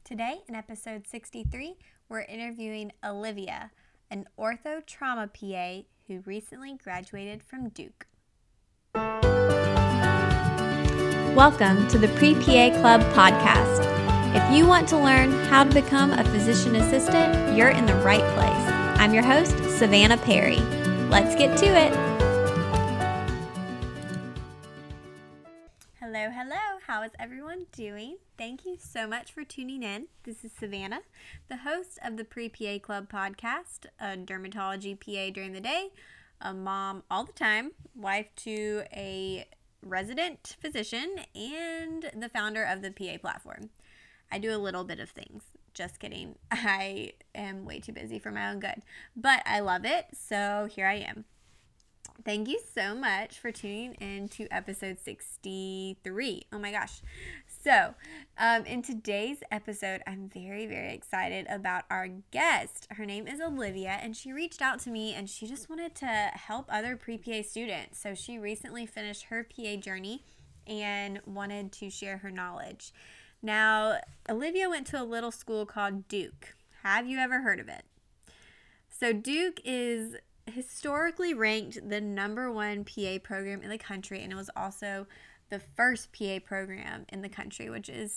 Today, in episode 63, we're interviewing Olivia, an ortho trauma PA who recently graduated from Duke. Welcome to the Pre-PA Club podcast. If you want to learn how to become a physician assistant, you're in the right place. I'm your host, Savannah Perry. Let's get to it. Hello. How is everyone doing? Thank you so much for tuning in. This is Savannah, the host of the Pre-PA Club podcast, a dermatology PA during the day, a mom all the time, wife to a resident physician, and the founder of the PA platform. I do a little bit of things. Just kidding. I am way too busy for my own good, but I love it, so here I am. Thank you so much for tuning in to episode 63. Oh my gosh. So, in today's episode, I'm very, very excited about our guest. Her name is Olivia, and she reached out to me, and she just wanted to help other pre-PA students. So, she recently finished her PA journey and wanted to share her knowledge. Now, Olivia went to a little school called Duke. Have you ever heard of it? So, Duke is historically ranked the number one PA program in the country, and it was also the first PA program in the country, which is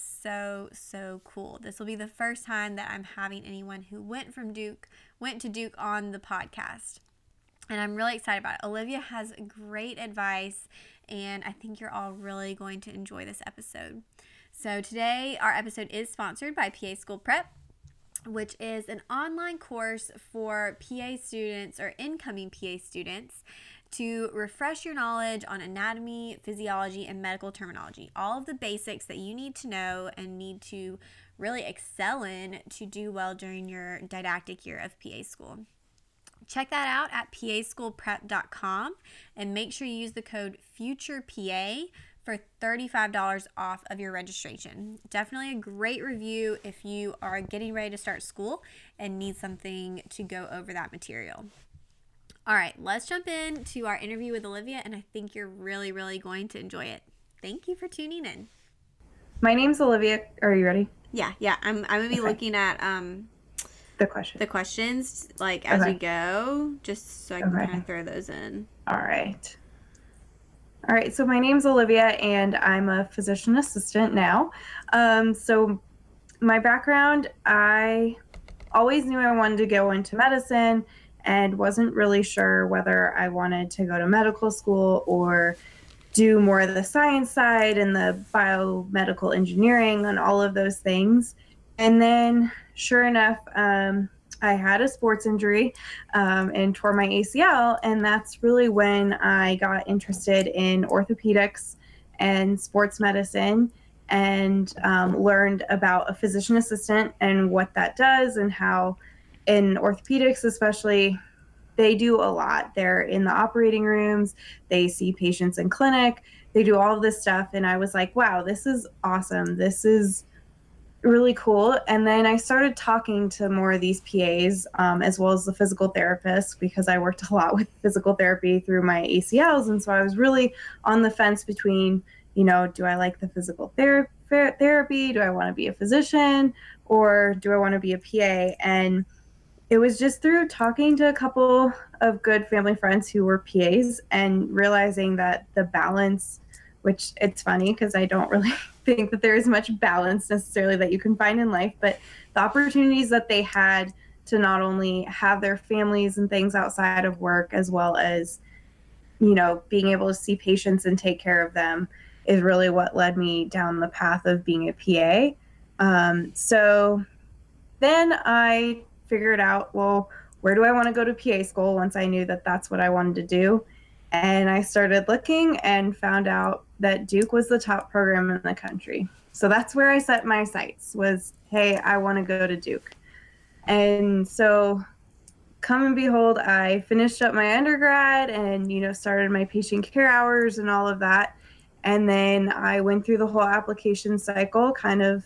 so cool. This will be the first time that I'm having anyone who went to Duke on the podcast, and I'm really excited about it. Olivia has great advice, and I think you're all really going to enjoy this episode. So today, our episode is sponsored by PA School Prep, which is an online course for PA students or incoming PA students to refresh your knowledge on anatomy, physiology, and medical terminology. All of the basics that you need to know and need to really excel in to do well during your didactic year of PA school. Check that out at paschoolprep.com and make sure you use the code FUTUREPA for $35 off of your registration. Definitely a great review if you are getting ready to start school and need something to go over that material. All right, let's jump into our interview with Olivia, and I think you're really, really going to enjoy it. Thank you for tuning in. My name's Olivia. Are you ready? Yeah. I'm going to be looking at the questions like as we go, just so I can kind of throw those in. All right, so my name's Olivia, and I'm a physician assistant now. So my background, I always knew I wanted to go into medicine and wasn't really sure whether I wanted to go to medical school or do more of the science side and the biomedical engineering and all of those things. And then, sure enough, I had a sports injury and tore my ACL, and that's really when I got interested in orthopedics and sports medicine and learned about a physician assistant and what that does and how in orthopedics especially, they do a lot. They're in the operating rooms, they see patients in clinic, they do all of this stuff, and I was like, wow, this is awesome. This is really cool. And then I started talking to more of these PAs as well as the physical therapists, because I worked a lot with physical therapy through my ACLs. And so I was really on the fence between, do I like the physical therapy? Do I want to be a physician, or do I want to be a PA? And it was just through talking to a couple of good family friends who were PAs and realizing that the balance, which it's funny because I don't really think that there is much balance necessarily that you can find in life, but the opportunities that they had to not only have their families and things outside of work, as well as, being able to see patients and take care of them, is really what led me down the path of being a PA. So then I figured out, well, where do I want to go to PA school once I knew that that's what I wanted to do? And I started looking and found out that Duke was the top program in the country. So that's where I set my sights, was, hey, I want to go to Duke. And so come and behold, I finished up my undergrad and, started my patient care hours and all of that. And then I went through the whole application cycle kind of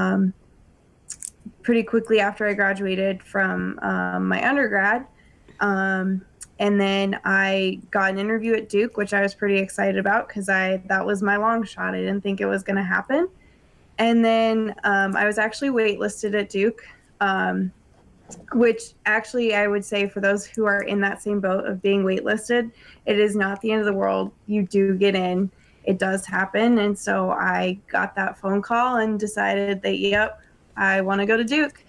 pretty quickly after I graduated from my undergrad. And then I got an interview at Duke, which I was pretty excited about because that was my long shot. I didn't think it was going to happen. And then I was actually waitlisted at Duke, which actually I would say for those who are in that same boat of being waitlisted, it is not the end of the world. You do get in. It does happen. And so I got that phone call and decided that, yep, I want to go to Duke.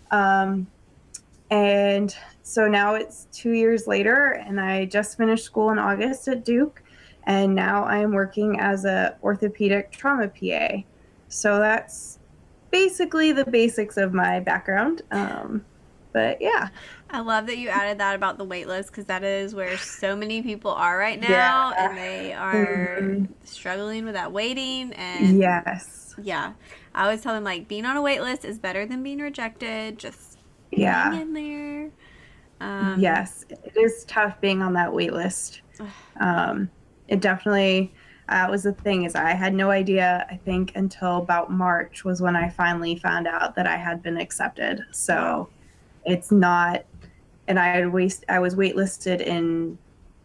And so now it's 2 years later, and I just finished school in August at Duke. And now I am working as a orthopedic trauma PA. So that's basically the basics of my background. But yeah. I love that you added that about the wait list, because that is where so many people are right now, Yeah. and they are struggling with that waiting. And Yes. yeah, I always tell them, like, being on a wait list is better than being rejected. Just Yeah. hang in there. Yes, it is tough being on that wait list. It definitely was the thing is I had no idea, I think, until about March was when I finally found out that I had been accepted. So it's not, and I was waitlisted in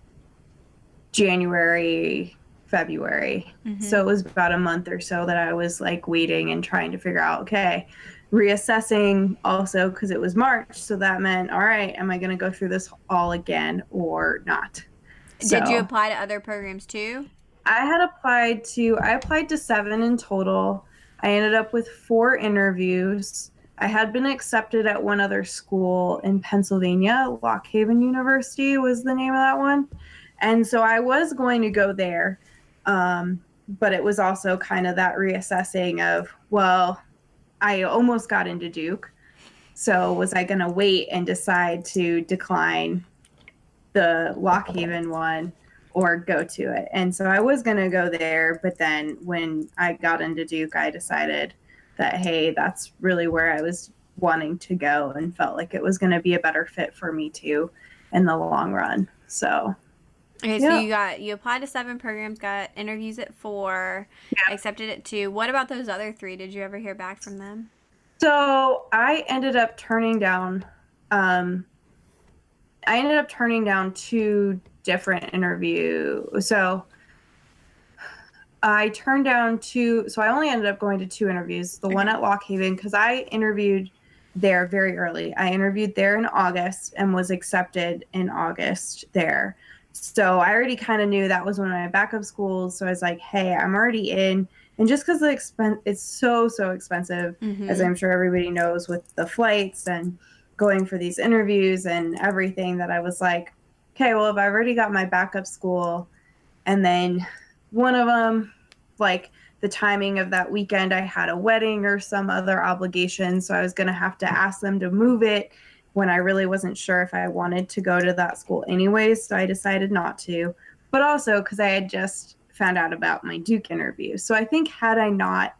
January, February. So it was about a month or so that I was like waiting and trying to figure out, okay, reassessing also because it was March. So that meant, all right, am I going to go through this all again or not? Did you apply to other programs too? I applied to 7 in total. I ended up with 4 interviews. I had been accepted at one other school in Pennsylvania. Lock Haven University was the name of that one. And so I was going to go there. But it was also kind of that reassessing of, well, I almost got into Duke. So was I going to wait and decide to decline the Lock Haven one or go to it? And so I was going to go there. But then when I got into Duke, I decided that, hey, that's really where I was wanting to go and felt like it was going to be a better fit for me too in the long run. So okay, so you applied to 7 programs, got interviews at 4, accepted at 2. What about those other 3? Did you ever hear back from them? So I ended up turning down 2 different interviews. So I turned down 2. So I only ended up going to 2 interviews. The one at Lock Haven, because I interviewed there very early. I interviewed there in August and was accepted in August there. So I already kind of knew that was one of my backup schools. So I was like, hey, I'm already in. And just because the expense, it's so expensive, as I'm sure everybody knows, with the flights and going for these interviews and everything, that I was like, okay, well, if I already got my backup school, and then one of them, like the timing of that weekend, I had a wedding or some other obligation, so I was going to have to ask them to move it when I really wasn't sure if I wanted to go to that school anyways, so I decided not to. But also because I had just found out about my Duke interview. So I think had I not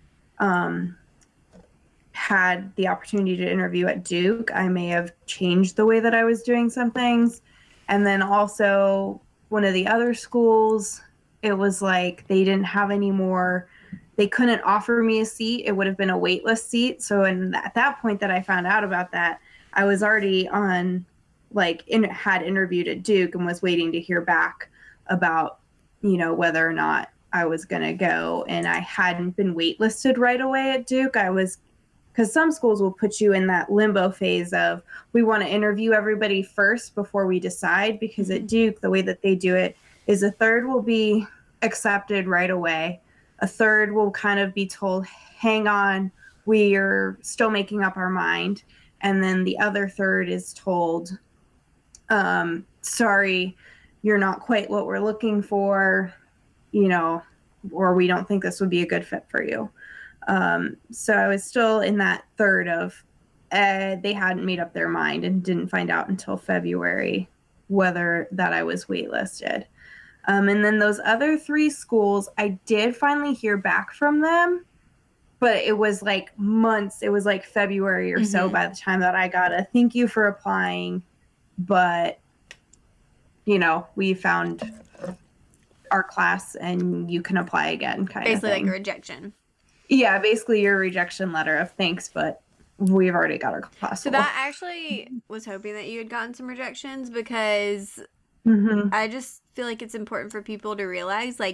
had the opportunity to interview at Duke, I may have changed the way that I was doing some things. And then also one of the other schools, it was like they didn't have any more, they couldn't offer me a seat. It would have been a waitlist seat. So at that point that I found out about that, I was already on, had interviewed at Duke and was waiting to hear back about, whether or not I was going to go. And I hadn't been waitlisted right away at Duke. Because some schools will put you in that limbo phase of, we want to interview everybody first before we decide. Because at Duke, the way that they do it is a third will be accepted right away. A third will kind of be told, hang on, we are still making up our mind. And then the other third is told, sorry, you're not quite what we're looking for, or we don't think this would be a good fit for you. So I was still in that third of they hadn't made up their mind and didn't find out until February whether that I was waitlisted. And then those other 3 schools, I did finally hear back from them, but it was like months. It was like February or so by the time that I got a thank you for applying, but we found our class and you can apply again kind of thing. Basically like a rejection. Yeah, basically your rejection letter of thanks, but we've already got our class. So that actually was hoping that you had gotten some rejections, because I just feel like it's important for people to realize, like,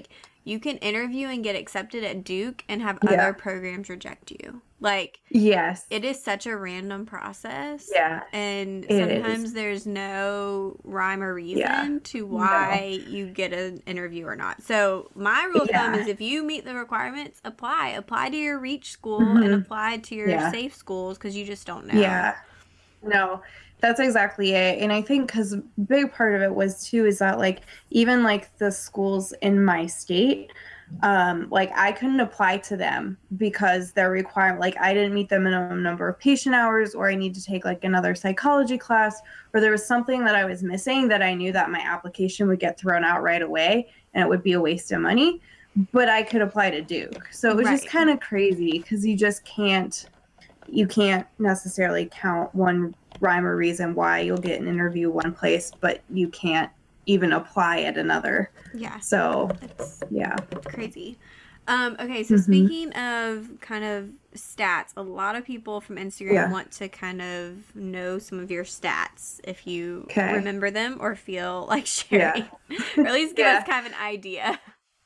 you can interview and get accepted at Duke and have Yeah. other programs reject you. Like, Yes. it is such a random process. Yeah. And It sometimes is. there's no rhyme or reason Yeah. to why you get an interview or not. So my rule of thumb Yeah. is if you meet the requirements, apply. Apply to your reach school and Mhm. apply to your Yeah. safe schools because you just don't know. Yeah. No, that's exactly it. And I think because big part of it was too is that like even like the schools in my state, like I couldn't apply to them because their requirement, like I didn't meet the minimum number of patient hours, or I need to take like another psychology class, or there was something that I was missing that I knew that my application would get thrown out right away and it would be a waste of money. But I could apply to Duke. So it was just Right. kind of crazy because you can't necessarily count one rhyme or reason why you'll get an interview one place, but you can't even apply at another. Yeah. So, That's yeah. crazy. Okay, so Mhm. speaking of kind of stats, a lot of people from Instagram Yeah. want to kind of know some of your stats if you Okay. remember them or feel like sharing. Or at least give Yeah. us kind of an idea.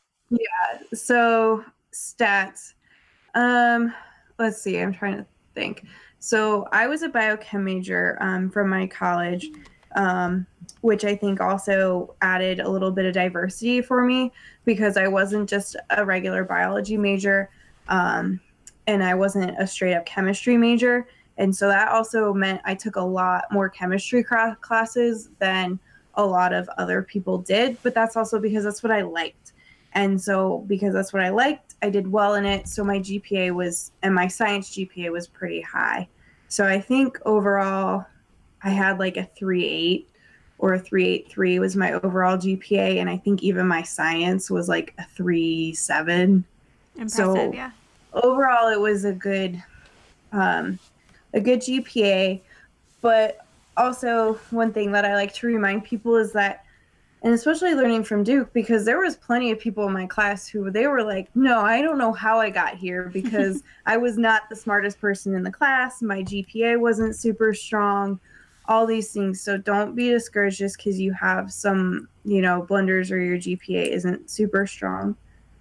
So, stats. Let's see. I'm trying to think. So, I was a biochem major from my college, which I think also added a little bit of diversity for me because I wasn't just a regular biology major, and I wasn't a straight up chemistry major. And so that also meant I took a lot more chemistry classes than a lot of other people did. But that's also because that's what I liked. And so because that's what I liked, I did well in it. So my GPA was, and my science GPA was pretty high. So I think overall I had like a 3.8 or a 3.83 was my overall GPA. And I think even my science was like a 3.7. Impressive, So yeah. overall it was a good GPA. But also one thing that I like to remind people is that, and especially learning from Duke, because there was plenty of people in my class who they were like, no, I don't know how I got here because I was not the smartest person in the class. My GPA wasn't super strong, all these things. So don't be discouraged just because you have some, blunders or your GPA isn't super strong.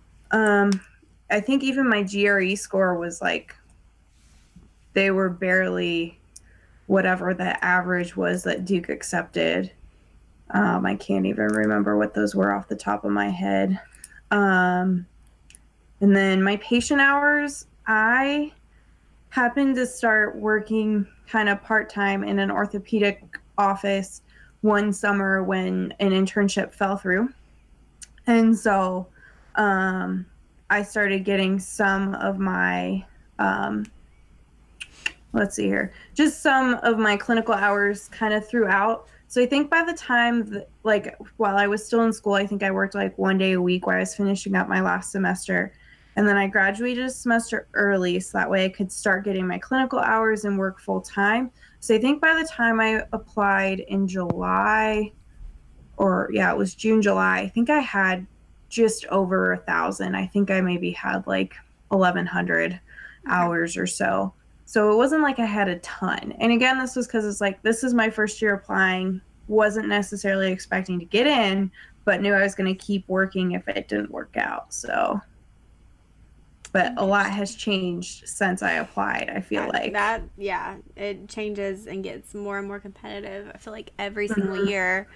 I think even my GRE score was like, they were barely whatever the average was that Duke accepted. I can't even remember what those were off the top of my head. And then my patient hours, I happened to start working kind of part-time in an orthopedic office one summer when an internship fell through. And so I started getting some of my, let's see here, just some of my clinical hours kind of throughout. So I think by the time, while I was still in school, I think I worked like one day a week while I was finishing up my last semester. And then I graduated a semester early so that way I could start getting my clinical hours and work full time. So I think by the time I applied in July, it was June, July, I think I had just over 1,000. I think I maybe had like 1,100 hours or so. So it wasn't like I had a ton. And again, this was because it's like, this is my first year applying, wasn't necessarily expecting to get in, but knew I was going to keep working if it didn't work out. So, but a lot has changed since I applied, I feel like. It changes and gets more and more competitive, I feel like, every single year.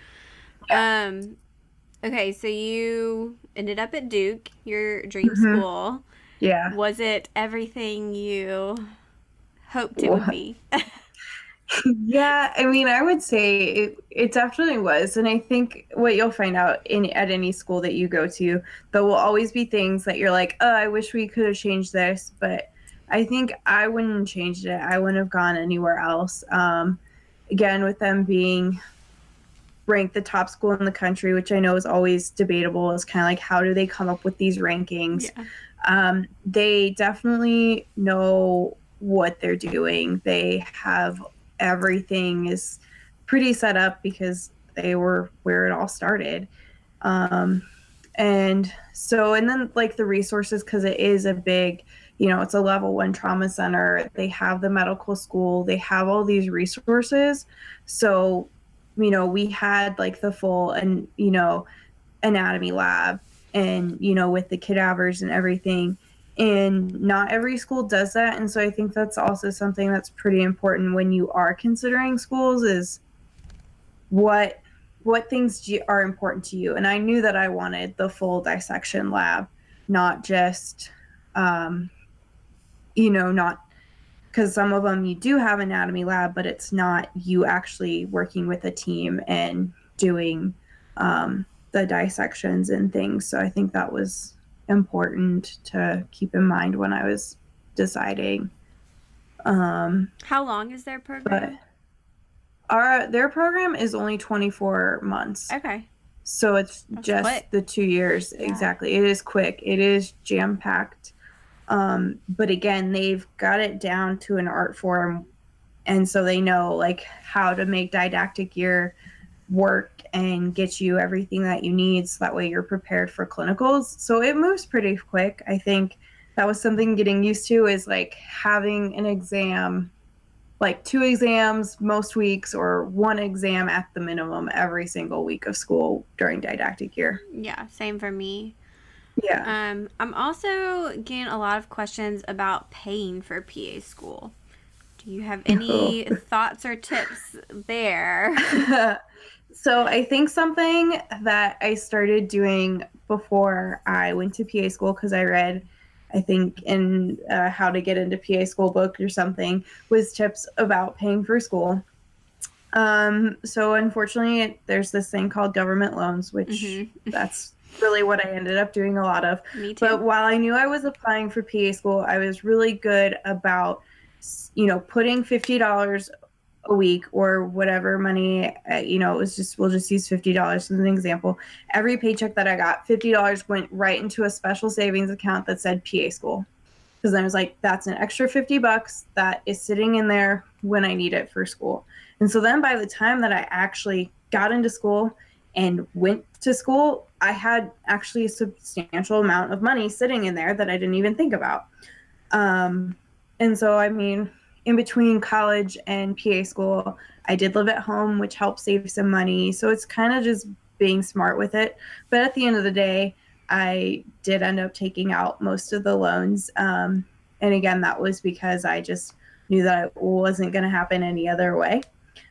Okay, so you ended up at Duke, your dream school. Yeah. Was it everything you hoped it would be? Yeah, I mean, I would say it definitely was. And I think what you'll find out at any school that you go to, there will always be things that you're like, oh, I wish we could have changed this. But I think I wouldn't have changed it. I wouldn't have gone anywhere else. Again, with them being ranked the top school in the country, which I know is always debatable, is kind of like, how do they come up with these rankings? Yeah. They definitely know what they're doing. They have everything is pretty set up because they were where it all started. And then like the resources, because it is a big, it's a level 1 trauma center. They have the medical school. They have all these resources. So, we had like the full and, anatomy lab. and, with the cadavers and everything. And not every school does that. And so I think that's also something that's pretty important when you are considering schools is what things are important to you. And I knew that I wanted the full dissection lab, not just, not because some of them you do have anatomy lab, but it's not you actually working with a team and doing the dissections and things. So I think that was important to keep in mind when I was deciding. How long is their program? But their program is only 24 months. Okay. So it's That's just quick. the 2 years. Yeah. Exactly. It is quick. It is jam-packed. But again, they've got it down to an art form. And so they know like how to make didactic year work and get you everything that you need. So that way you're prepared for clinicals. So it moves pretty quick. I think that was something getting used to is like having an exam, like 2 exams most weeks or 1 exam at the minimum every single week of school during didactic year. Yeah, same for me. Yeah. I'm also getting a lot of questions about paying for PA school. Do you have any thoughts or tips there? So I think something that I started doing before I went to PA school, because I read, I think, in How to Get Into PA School book or something, was tips about paying for school. So unfortunately, there's this thing called government loans, which that's really what I ended up doing a lot of. Me too. But while I knew I was applying for PA school, I was really good about, putting $50 a week or whatever money, it was just, we'll just use $50 as an example. Every paycheck that I got, $50 went right into a special savings account that said PA school. Because I was like, that's an extra $50 that is sitting in there when I need it for school. And so then by the time that I actually got into school and went to school, I had actually a substantial amount of money sitting in there that I didn't even think about. And so, I mean, in between college and PA school, I did live at home, which helped save some money. So it's kind of just being smart with it. But at the end of the day, I did end up taking out most of the loans. And again, that was because I just knew that it wasn't going to happen any other way.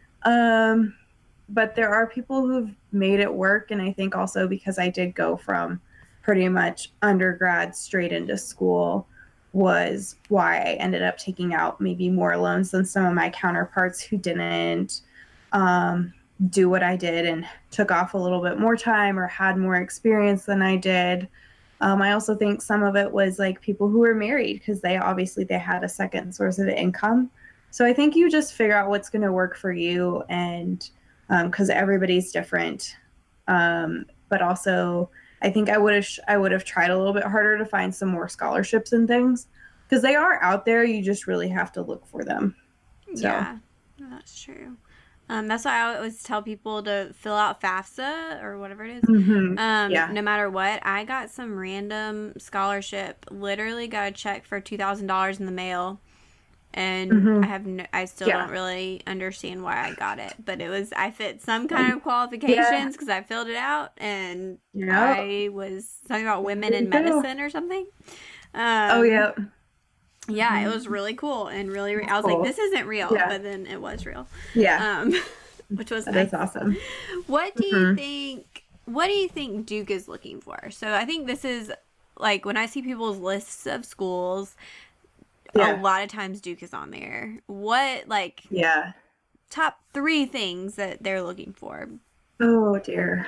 But there are people who've made it work. And I think also because I did go from pretty much undergrad straight into school was why I ended up taking out maybe more loans than some of my counterparts who didn't do what I did and took off a little bit more time or had more experience than I did. I also think some of it was like people who were married because they had a second source of income. So I think you just figure out what's going to work for you, and because everybody's different. But also I think I would have tried a little bit harder to find some more scholarships and things because they are out there. You just really have to look for them. So. Yeah, that's true. That's why I always tell people to fill out FAFSA or whatever it is. No matter what, I got some random scholarship. Literally got a check for $2,000 in the mail, and I still don't really understand why I got it. But I fit some kind of qualifications because I filled it out, and I was something about women in medicine or something. Yeah, it was really cool and really. I was like, this isn't real, but then it was real. Yeah, which was nice. That's awesome. What do you think? What do you think Duke is looking for? So I think this is like when I see people's lists of schools, a lot of times Duke is on there. What top 3 things that they're looking for? Oh dear.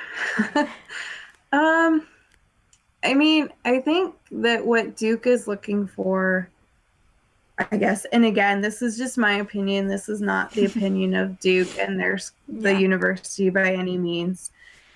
I mean, I think that what Duke is looking for, I guess, and again, this is just my opinion. This is not the opinion of Duke and the university by any means.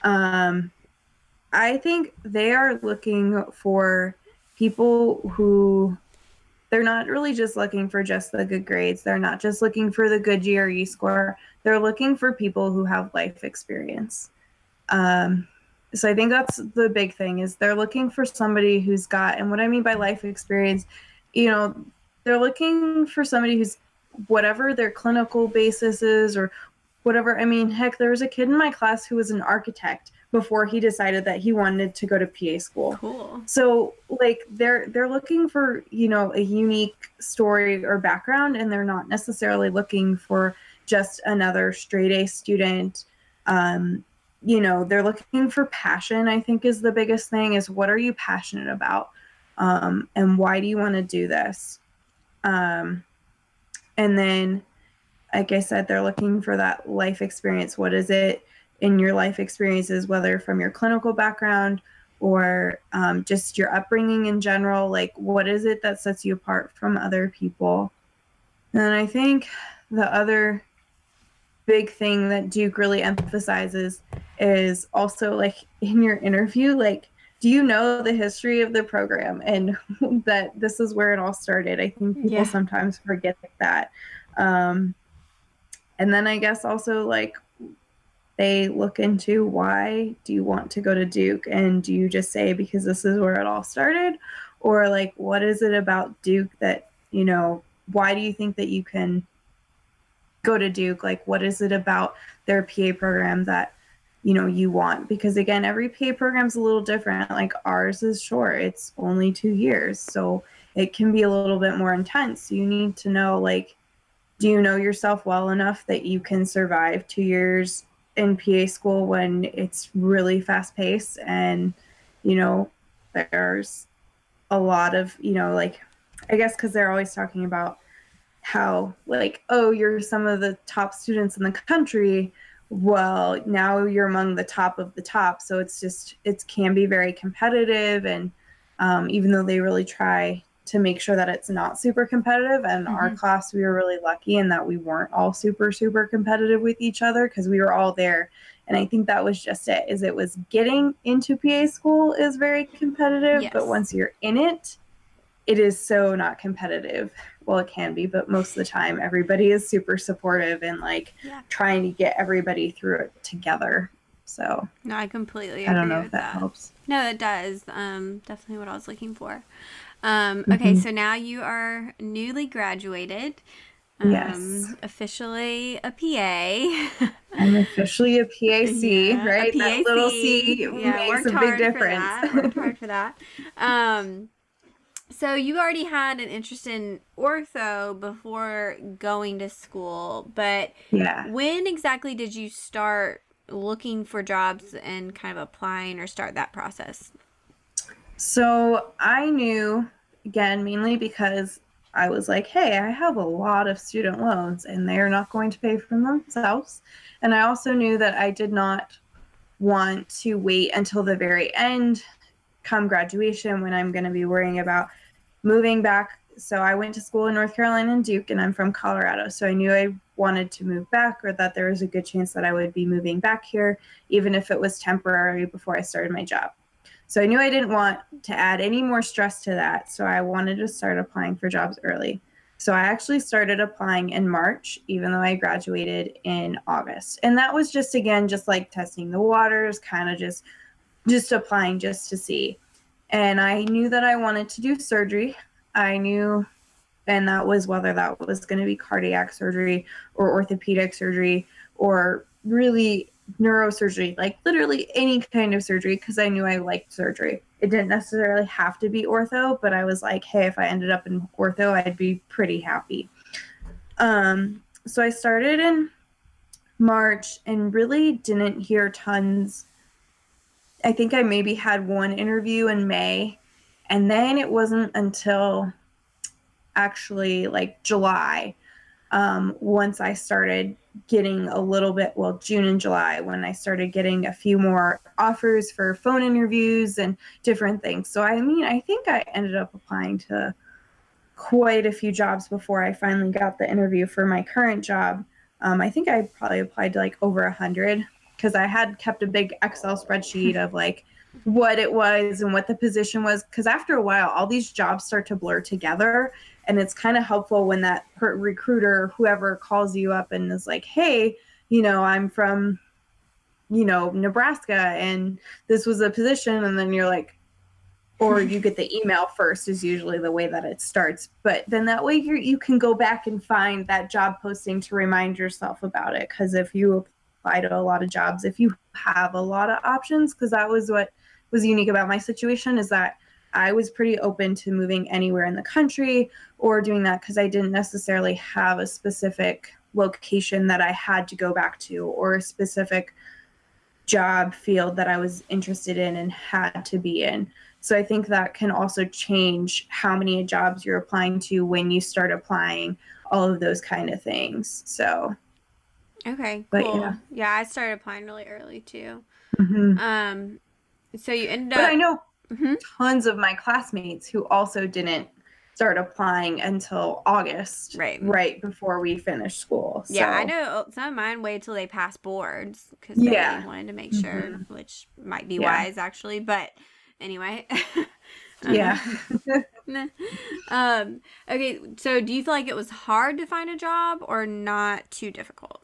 I think they are looking for people who, they're not really just looking for just the good grades. They're not just looking for the good GRE score. They're looking for people who have life experience. So I think that's the big thing is they're looking for somebody who's got, and what I mean by life experience, they're looking for somebody who's whatever their clinical basis is or whatever. I mean, heck, there was a kid in my class who was an architect before he decided that he wanted to go to PA school. Cool. So like they're looking for, you know, a unique story or background, and they're not necessarily looking for just another straight A student. You know, they're looking for passion, I think is the biggest thing, is what are you passionate about? And why do you want to do this? And then, like I said, they're looking for that life experience. What is it in your life experiences, whether from your clinical background or just your upbringing in general? Like, what is it that sets you apart from other people? And then I think the other big thing that Duke really emphasizes is also, like, in your interview, like, do you know the history of the program and that this is where it all started? I think people sometimes forget that. And then I guess also, like, they look into why do you want to go to Duke, and do you just say because this is where it all started, or like what is it about Duke that, you know, why do you think that you can go to Duke? Like, what is it about their PA program that, you know, you want? Because again, every PA program is a little different. Like ours is short, it's only 2 years, so it can be a little bit more intense. You need to know, like, do you know yourself well enough that you can survive 2 years in PA school when it's really fast paced, and, you know, there's a lot of, you know, like, I guess because they're always talking about how, like, oh, you're some of the top students in the country. Well, now you're among the top of the top. So it's just, it can be very competitive. And even though they really try to make sure that it's not super competitive, and our class, we were really lucky in that we weren't all super, super competitive with each other because we were all there. And I think that was just it, is it was getting into PA school is very competitive, but once you're in it, it is so not competitive. Well, it can be, but most of the time everybody is super supportive and like trying to get everybody through it together. So no, I completely agree. I don't know with if that helps. No, it does. Definitely what I was looking for. Okay, so now you are newly graduated. Yes. Officially a PA. I'm officially a PAC, right? A PAC. That little C makes a big difference. Worked hard for that. So you already had an interest in ortho before going to school, but when exactly did you start looking for jobs and kind of applying or start that process? So I knew, again, mainly because I was like, hey, I have a lot of student loans and they're not going to pay for themselves. And I also knew that I did not want to wait until the very end, come graduation, when I'm going to be worrying about moving back. So I went to school in North Carolina and Duke, and I'm from Colorado. So I knew I wanted to move back, or that there was a good chance that I would be moving back here, even if it was temporary before I started my job. So I knew I didn't want to add any more stress to that. So I wanted to start applying for jobs early. So I actually started applying in March, even though I graduated in August. And that was just, again, just like testing the waters, kind of just applying just to see. And I knew that I wanted to do surgery. I knew, and that was whether that was going to be cardiac surgery or orthopedic surgery or really neurosurgery, like literally any kind of surgery, because I knew I liked surgery. It didn't necessarily have to be ortho, but I was like, hey, if I ended up in ortho, I'd be pretty happy. So I started in March and really didn't hear tons. I think I maybe had one interview in May, and then it wasn't until actually like July, once I started getting a little bit, well, June and July, when I started getting a few more offers for phone interviews and different things. So, I mean, I think I ended up applying to quite a few jobs before I finally got the interview for my current job. I think I probably applied to like over 100, because I had kept a big Excel spreadsheet of like what it was and what the position was. Because after a while, all these jobs start to blur together. And it's kind of helpful when that recruiter, whoever calls you up and is like, hey, you know, I'm from, you know, Nebraska, and this was a position. And then you're like, or you get the email first is usually the way that it starts. But then that way you can go back and find that job posting to remind yourself about it. Because if you apply to a lot of jobs if you have a lot of options, because that was what was unique about my situation, is that I was pretty open to moving anywhere in the country or doing that because I didn't necessarily have a specific location that I had to go back to or a specific job field that I was interested in and had to be in. So I think that can also change how many jobs you're applying to when you start applying, all of those kind of things. So Okay, but cool. Yeah, I started applying really early too. Mhm. So you ended But up. I know Mhm. tons of my classmates who also didn't start applying until August, right before we finished school. Yeah, I So know some of mine waited till they passed boards because they yeah. wanted to make sure, which might be Yeah. wise actually. But anyway. Yeah. Okay, so do you feel like it was hard to find a job or not too difficult?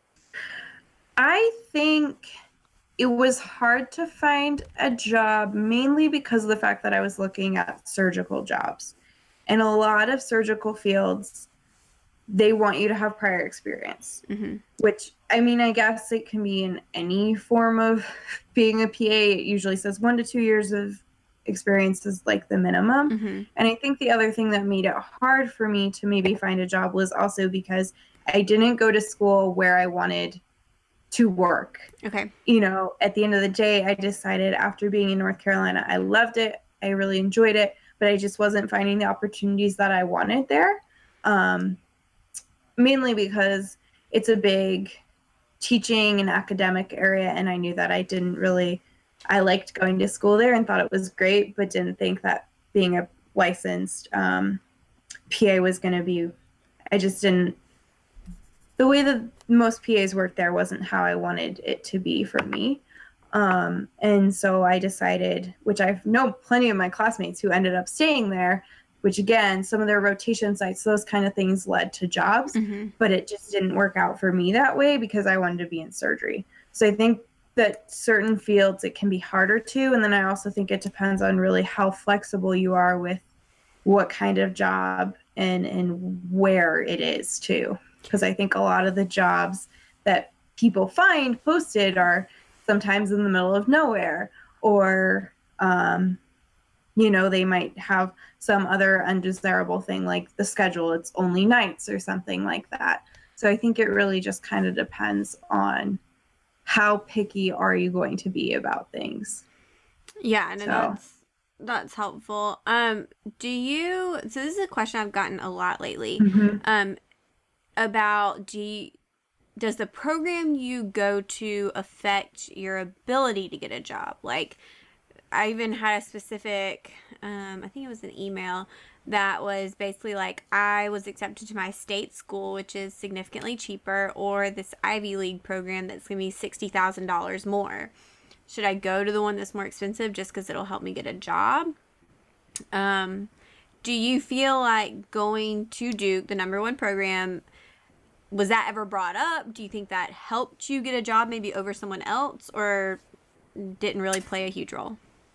I think it was hard to find a job mainly because of the fact that I was looking at surgical jobs. And a lot of surgical fields, they want you to have prior experience, which, I mean, I guess it can be in any form of being a PA. It usually says 1 to 2 years of experience is like the minimum. And I think the other thing that made it hard for me to maybe find a job was also because I didn't go to school where I wanted to work. Okay. You know, at the end of the day, I decided after being in North Carolina, I loved it. I really enjoyed it, but I just wasn't finding the opportunities that I wanted there. Mainly because it's a big teaching and academic area, and I knew that I liked going to school there and thought it was great, but didn't think that being a licensed PA was going to be, I just didn't, the way that most PAs work there wasn't how I wanted it to be for me. And so I decided, which I've known plenty of my classmates who ended up staying there, which again, some of their rotation sites, those kind of things led to jobs, but it just didn't work out for me that way because I wanted to be in surgery. So I think that certain fields it can be harder to. And then I also think it depends on really how flexible you are with what kind of job and where it is too. Because I think a lot of the jobs that people find posted are sometimes in the middle of nowhere, or they might have some other undesirable thing like the schedule, it's only nights or something like that. So I think it really just kind of depends on how picky are you going to be about things. Yeah, no, that's helpful. So this is a question I've gotten a lot lately. About does the program you go to affect your ability to get a job? Like, I even had a specific, I think it was an email that was basically like, I was accepted to my state school, which is significantly cheaper, or this Ivy League program that's going to be $60,000 more. Should I go to the one that's more expensive just because it'll help me get a job? Do you feel like going to Duke, the #1 program, was that ever brought up? Do you think that helped you get a job maybe over someone else, or didn't really play a huge role?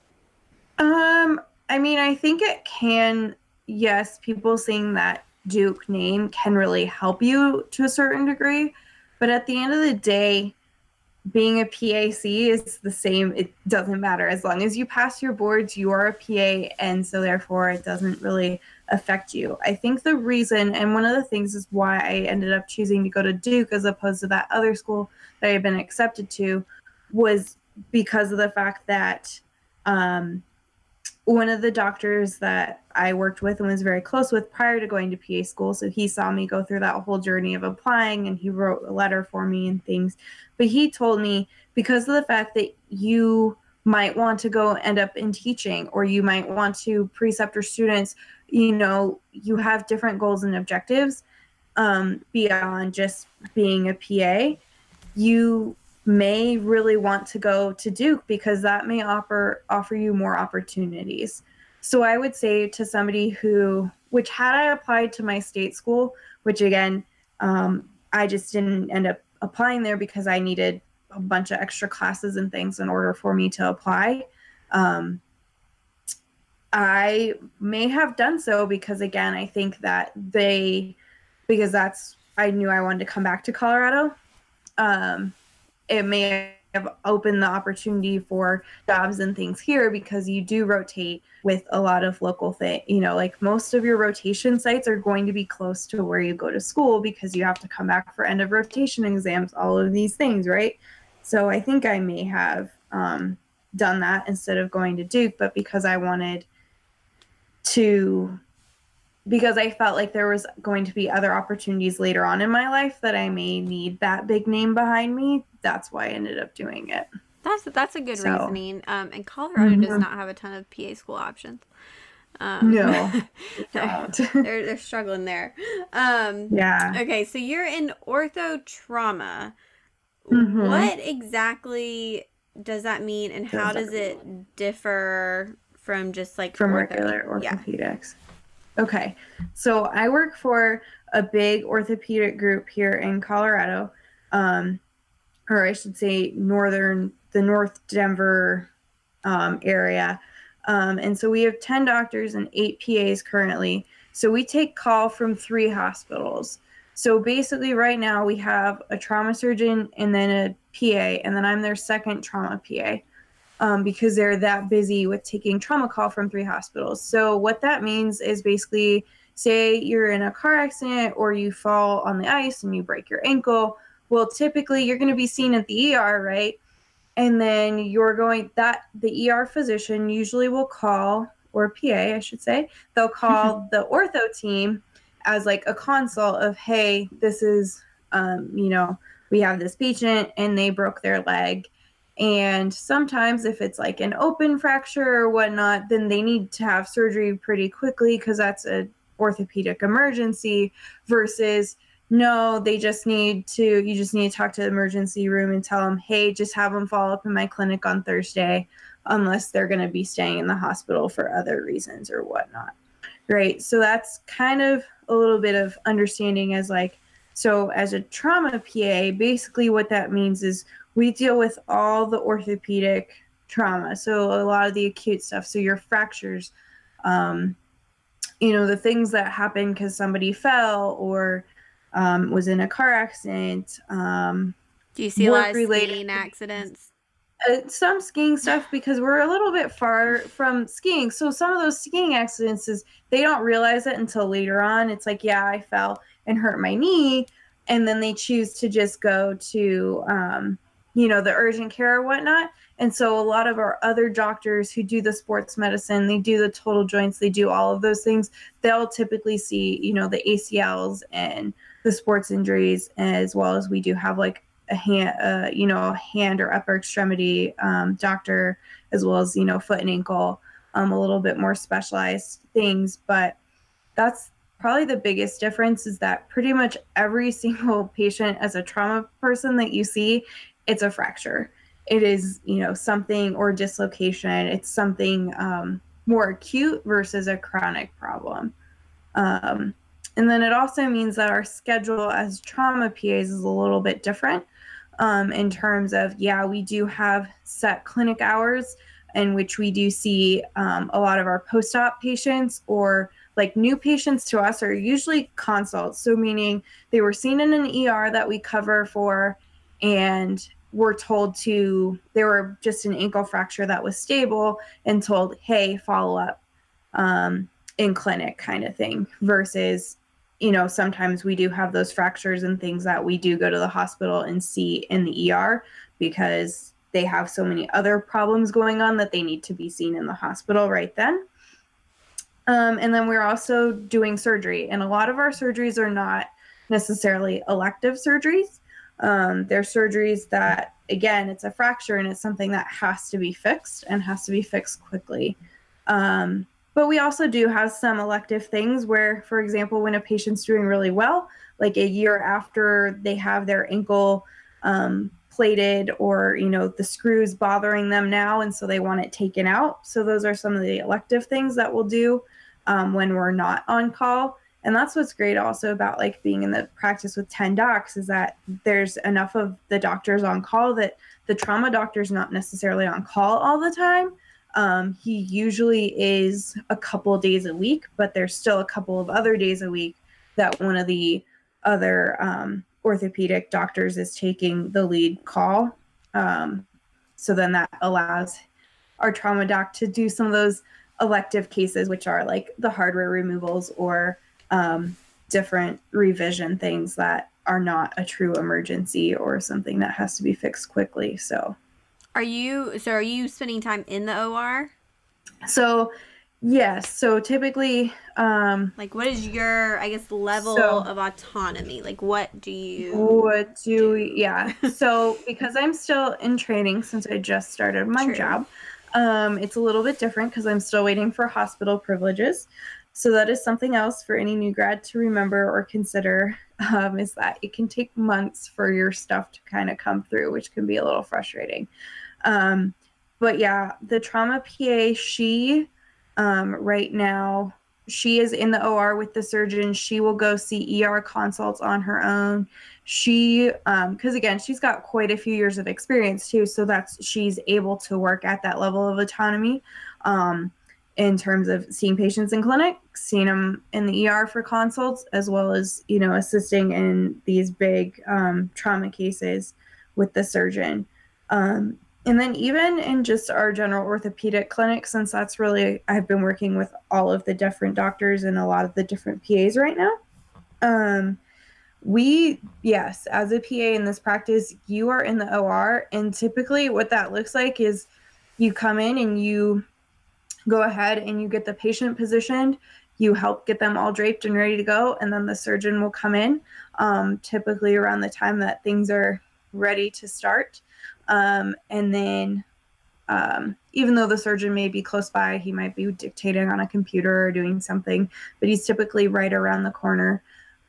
I mean, I think it can, yes, people seeing that Duke name can really help you to a certain degree. But at the end of the day, being a PAC is the same. It doesn't matter. As long as you pass your boards, you are a PA. And so therefore it doesn't really affect you. I think the reason, and one of the things is why I ended up choosing to go to Duke as opposed to that other school that I had been accepted to, was because of the fact that one of the doctors that I worked with and was very close with prior to going to PA school, so he saw me go through that whole journey of applying, and he wrote a letter for me and things. But he told me, because of the fact that you might want to go end up in teaching, or you might want to precept your students, you have different goals and objectives beyond just being a PA. You may really want to go to Duke because that may offer you more opportunities. So I would say to somebody which had I applied to my state school, which again, I just didn't end up applying there because I needed a bunch of extra classes and things in order for me to apply. I may have done so because, again, I think that I knew I wanted to come back to Colorado. it may have opened the opportunity for jobs and things here because you do rotate with a lot of local things. You know, like most of your rotation sites are going to be close to where you go to school because you have to come back for end of rotation exams, all of these things, right? So I think I may have done that instead of going to Duke, but because I wanted to, because I felt like there was going to be other opportunities later on in my life that I may need that big name behind me. That's why I ended up doing it. That's a good reasoning. And Colorado does not have a ton of PA school options. No, we don't. they're struggling there. Yeah. Okay, so you're in ortho trauma. Mm-hmm. What exactly does that mean, and how does it differ from just like from regular orthopedics? Yeah. Okay, so I work for a big orthopedic group here in Colorado, or I should say the North Denver area. And so we have 10 doctors and 8 PAs currently. So we take call from 3 hospitals. So basically right now we have a trauma surgeon and then a PA, and then I'm their second trauma PA. Because they're that busy with taking trauma call from 3 hospitals. So what that means is basically, say you're in a car accident or you fall on the ice and you break your ankle. Well, typically you're going to be seen at the ER, right? And then the ER physician usually will call, or PA, I should say, they'll call the ortho team as like a consult of, hey, this is, we have this patient and they broke their leg. And sometimes if it's like an open fracture or whatnot, then they need to have surgery pretty quickly because that's an orthopedic emergency versus no, you just need to talk to the emergency room and tell them, hey, just have them follow up in my clinic on Thursday, unless they're going to be staying in the hospital for other reasons or whatnot. Right. So that's kind of a little bit of understanding as a trauma PA, basically what that means is we deal with all the orthopedic trauma. So a lot of the acute stuff. So your fractures, the things that happen because somebody fell or was in a car accident. Do you see a lot of skiing accidents? Some skiing stuff because we're a little bit far from skiing. So some of those skiing accidents they don't realize it until later on. It's like, yeah, I fell and hurt my knee. And then they choose to just go to, the urgent care or whatnot. And so a lot of our other doctors who do the sports medicine, they do the total joints, they do all of those things. They'll typically see, the ACLs and the sports injuries, as well as we do have like a hand or upper extremity doctor, as well as, foot and ankle, a little bit more specialized things. But that's probably the biggest difference is that pretty much every single patient as a trauma person that you see, it's a fracture. It is, something or dislocation. It's something more acute versus a chronic problem. And then it also means that our schedule as trauma PAs is a little bit different in terms of, we do have set clinic hours in which we do see a lot of our post-op patients, or like new patients to us are usually consults. So meaning they were seen in an ER that we cover for, and were told they were just an ankle fracture that was stable and told, hey, follow up in clinic kind of thing, versus, sometimes we do have those fractures and things that we do go to the hospital and see in the ER because they have so many other problems going on that they need to be seen in the hospital right then. And then we're also doing surgery, and a lot of our surgeries are not necessarily elective surgeries. They're surgeries that, again, it's a fracture and it's something that has to be fixed and has to be fixed quickly. But we also do have some elective things where, for example, when a patient's doing really well, like a year after they have their ankle plated, or, the screws bothering them now, and so they want it taken out. So those are some of the elective things that we'll do when we're not on call. And that's what's great also about like being in the practice with 10 docs, is that there's enough of the doctors on call that the trauma doctor's not necessarily on call all the time. He usually is a couple of days a week, but there's still a couple of other days a week that one of the other orthopedic doctors is taking the lead call. So then that allows our trauma doc to do some of those elective cases, which are like the hardware removals or different revision things that are not a true emergency or something that has to be fixed quickly. So Are you spending time in the OR? So yes, so typically Like, what is your, I guess, level of autonomy? Like, what do you yeah. So because I'm still in training since I just started my job, it's a little bit different because I'm still waiting for hospital privileges. So that is something else for any new grad to remember or consider, is that it can take months for your stuff to kind of come through, which can be a little frustrating. But yeah, the trauma PA, she right now, she is in the OR with the surgeon. She will go see ER consults on her own. She, because again, she's got quite a few years of experience too, so she's able to work at that level of autonomy, in terms of seeing patients in clinic, seeing them in the ER for consults, as well as, you know, assisting in these big trauma cases with the surgeon. And then even in just our general orthopedic clinic, since that's really, I've been working with all of the different doctors and a lot of the different PAs right now. Yes, as a PA in this practice, you are in the OR. And typically what that looks like is you come in and you go ahead and you get the patient positioned, you help get them all draped and ready to go. And then the surgeon will come in, typically around the time that things are ready to start. And then even though the surgeon may be close by, he might be dictating on a computer or doing something, but he's typically right around the corner.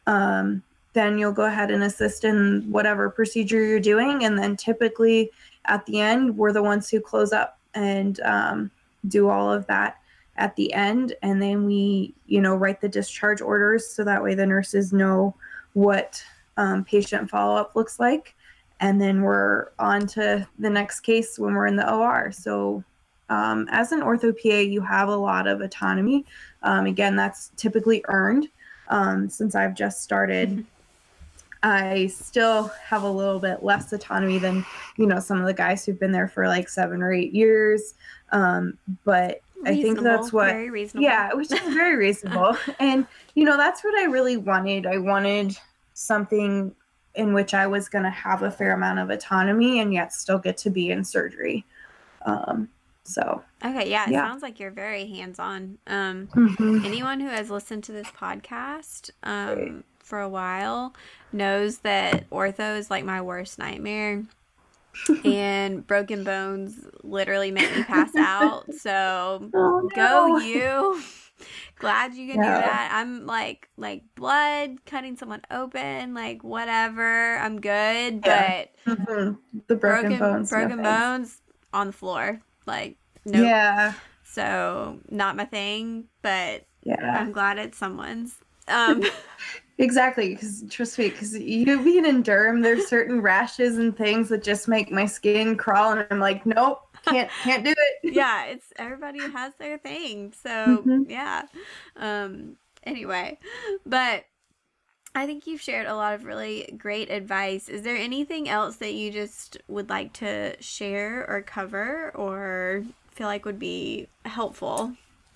Then you'll go ahead and assist in whatever procedure you're doing. And then typically at the end, we're the ones who close up and do all of that at the end. And then we, you know, write the discharge orders so that way the nurses know what patient follow-up looks like. And then we're on to the next case when we're in the OR. So as an ortho PA, you have a lot of autonomy. Again, that's typically earned. Since I've just started, I still have a little bit less autonomy than, you know, some of the guys who've been there for like 7 or 8 years. But I think that's what, very reasonable. Yeah, which is very reasonable. And, you know, that's what I really wanted. I wanted something in which I was going to have a fair amount of autonomy and yet still get to be in surgery. So. Okay, yeah, it sounds like you're very hands-on. Anyone who has listened to this podcast for a while knows that ortho is like my worst nightmare. And broken bones literally make me pass out. So go you. Glad you can do that. I'm like blood, cutting someone open, like whatever. I'm good, but the broken bones on the floor, like nope. Yeah. So not my thing, but I'm glad it's someone's. Exactly, because trust me, because you being in derm, there's certain rashes and things that just make my skin crawl, and I'm like, nope, can't do it. Yeah, it's everybody has their thing, so yeah. Anyway, but I think you've shared a lot of really great advice. Is there anything else that you just would like to share or cover or feel like would be helpful?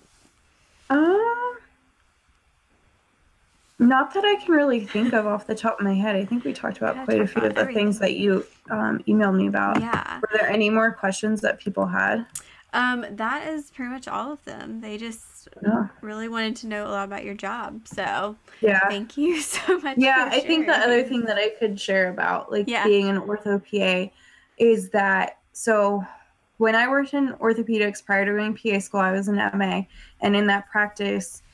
Not that I can really think of off the top of my head. I think we talked about quite a few of the things that you emailed me about. Yeah. Were there any more questions that people had? That is pretty much all of them. They just really wanted to know a lot about your job. So thank you so much. Yeah, I think the other thing that I could share about being an ortho PA is that, so when I worked in orthopedics prior to doing PA school, I was an MA, and in that practice,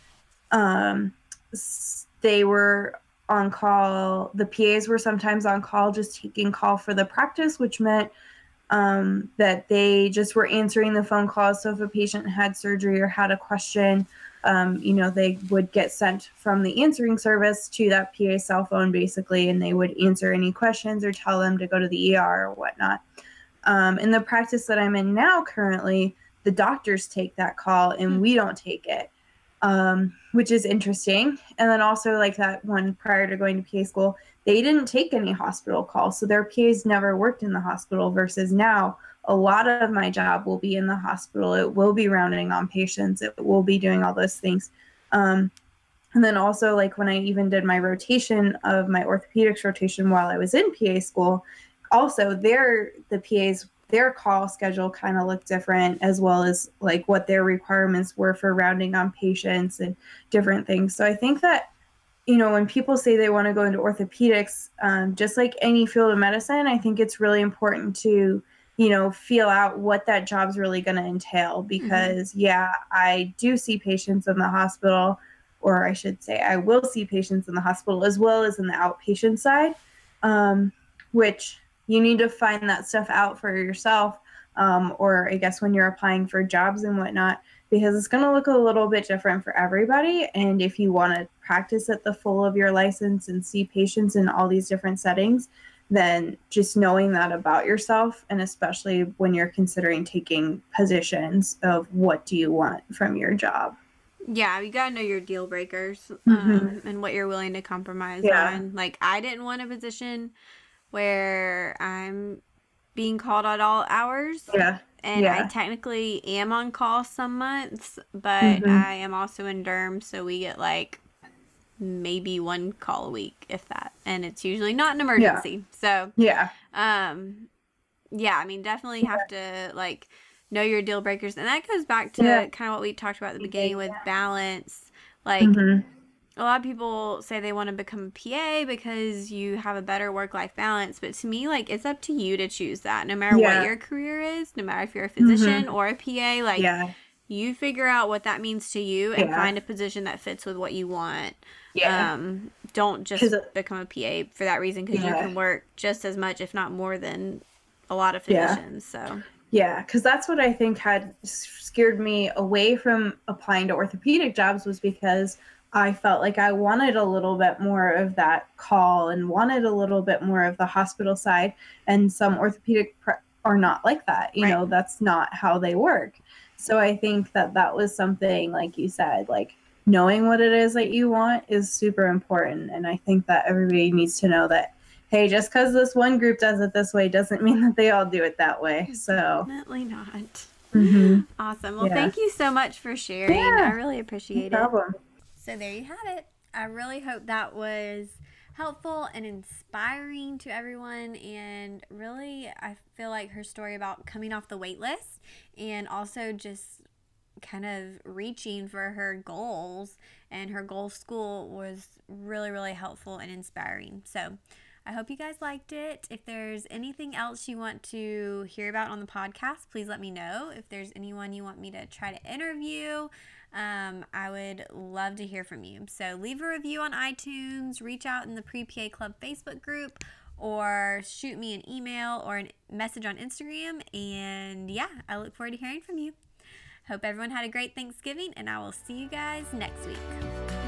they were on call. The PAs were sometimes on call, just taking call for the practice, which meant that they just were answering the phone calls. So if a patient had surgery or had a question, they would get sent from the answering service to that PA cell phone, basically, and they would answer any questions or tell them to go to the ER or whatnot. In the practice that I'm in now currently, the doctors take that call and we don't take it. Which is interesting. And then also like that one prior to going to PA school, they didn't take any hospital calls. So their PAs never worked in the hospital, versus now a lot of my job will be in the hospital. It will be rounding on patients. It will be doing all those things. And then also, like, when I even did my rotation of my orthopedics rotation while I was in PA school, also the PAs, their call schedule kind of looked different, as well as like what their requirements were for rounding on patients and different things. So I think that, when people say they want to go into orthopedics, just like any field of medicine, I think it's really important to, feel out what that job's really going to entail, because I do see patients in the hospital, or I should say I will see patients in the hospital as well as in the outpatient side, which you need to find that stuff out for yourself, or I guess when you're applying for jobs and whatnot, because it's going to look a little bit different for everybody. And if you want to practice at the full of your license and see patients in all these different settings, then just knowing that about yourself, and especially when you're considering taking positions of what do you want from your job. Yeah, you gotta know your deal breakers, and what you're willing to compromise on. Like, I didn't want a position where I'm being called at all hours. And I technically am on call some months, but I am also in derm, so we get like maybe one call a week, if that, and it's usually not an emergency. So I mean, definitely have to like know your deal breakers, and that goes back to kind of what we talked about at the beginning with balance. Like, a lot of people say they want to become a PA because you have a better work-life balance, but to me, like, it's up to you to choose that. No matter what your career is, no matter if you're a physician or a PA, like, you figure out what that means to you and find a position that fits with what you want. Don't just become a PA for that reason, because you can work just as much, if not more, than a lot of physicians. So because that's what I think had scared me away from applying to orthopedic jobs, was because I felt like I wanted a little bit more of that call and wanted a little bit more of the hospital side. And some orthopedic are not like that. You know, that's not how they work. So I think that was something, like you said, like, knowing what it is that you want is super important. And I think that everybody needs to know that, hey, just because this one group does it this way doesn't mean that they all do it that way. So definitely not. Awesome. Well, thank you so much for sharing. I really appreciate it. So there you have it. I really hope that was helpful and inspiring to everyone. And really, I feel like her story about coming off the wait list and also just kind of reaching for her goals and her goal school was really, really helpful and inspiring. So I hope you guys liked it. If there's anything else you want to hear about on the podcast, please let me know. If there's anyone you want me to try to interview, I would love to hear from you. So leave a review on iTunes, reach out in the Pre-PA Club Facebook group, or shoot me an email or a message on Instagram. And I look forward to hearing from you. Hope everyone had a great Thanksgiving, and I will see you guys next week.